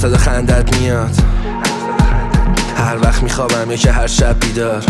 صدا خندت میاد هر وقت میخوابم یا که هر شب بیدار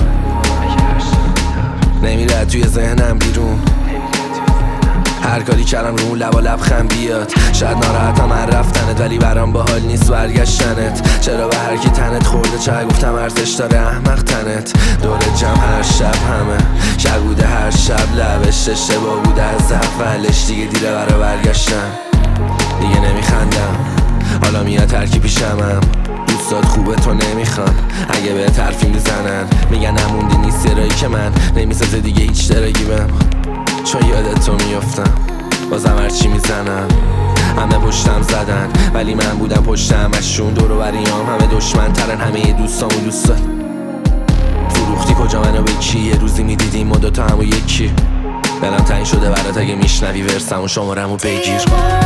نمیره توی ذهنم بیرون هر کاری کردم رو اون لبا لبخند بیاد شاید ناراحتم هر رفتنت ولی برام باحال نیست برگشتنت چرا به هر کی تنت خورده چه گفتم ارزش داره احمق تنت دور جمع هر شب همه شگوده هر شب لبش اشتباه بوده از اولش دیگه دیره برا برگشتن دیگه نمیخندم حالا میاد هر کی پیشمم دوستات خوبه تو نمیخوان اگه به حرفی میزنن میگن نموندی نیست یه رایی که من نمیسازه دیگه هیچ درگی بهم چون یادت تو میافتم بازم هرچی میزنن همه پشتم زدن ولی من بودم پشتم اشون دور و بریام همه دشمن ترن همه دوستامو دوستات فروختی کجا منو به کی یه روزی میدیدیم ما دوتا همو یکی دلم تنگ شده برات اگه میشنوی ورسمو شمارمو بگیر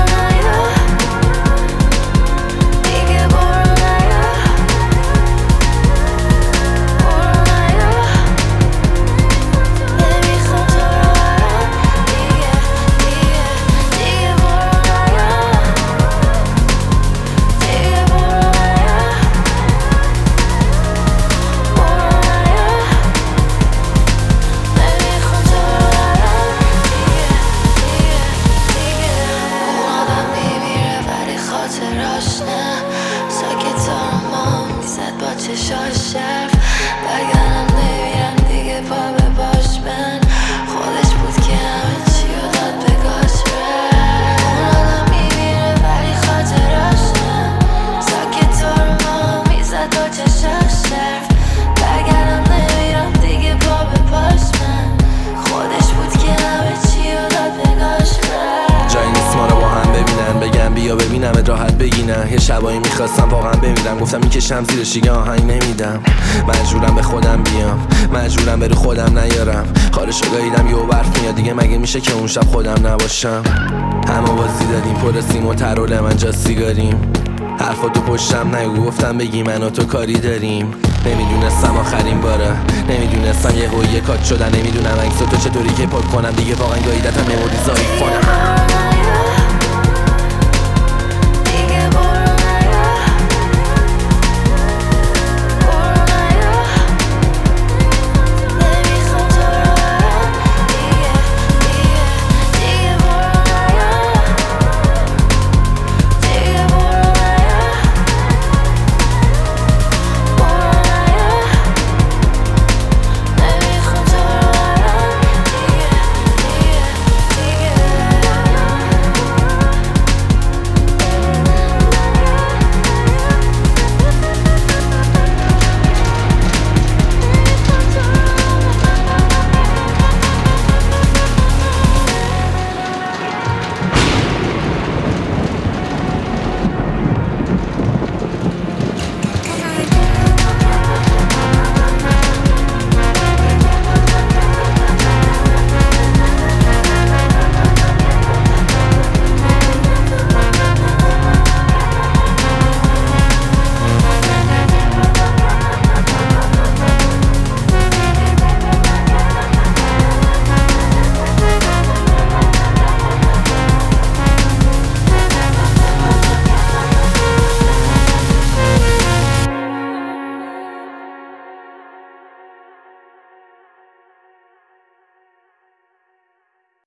چشاش شرف بگنم نمیرم دیگه پا به باش من خودش بود که همه چی رو داد به گاش اون آدم میمیره ولی خاطراش نه ساکت تو رو ما میزد با چشاش شرف بگنم نمیرم دیگه پا به باش من خودش بود که همه چی رو داد به گاش جایی نیست ما رو با هم ببینن بگم بیا ببینمت راحت بگینن یه شبایی میخواستم واقعا بمیرم گفتم میکشم زیرش دیگه آهنگ نمیدم مجبورم به خودم بیام مجبورم به رو خودم نیارم خارش رو گاهیدم یهو برف میاد دیگه مگه میشه که اون شب خودم نباشم همه بازی دادیم پر سیم و ترول من جا سیگاریم حرفاتو پشتم نگو گفتم بگی من و تو کاری داریم نمیدونستم آخرین باره نمیدونستم یه کات شدن نمیدونم عکس تو چطوری که پاک کنم دیگه واقعا گاهیدتم مموریز آیفونم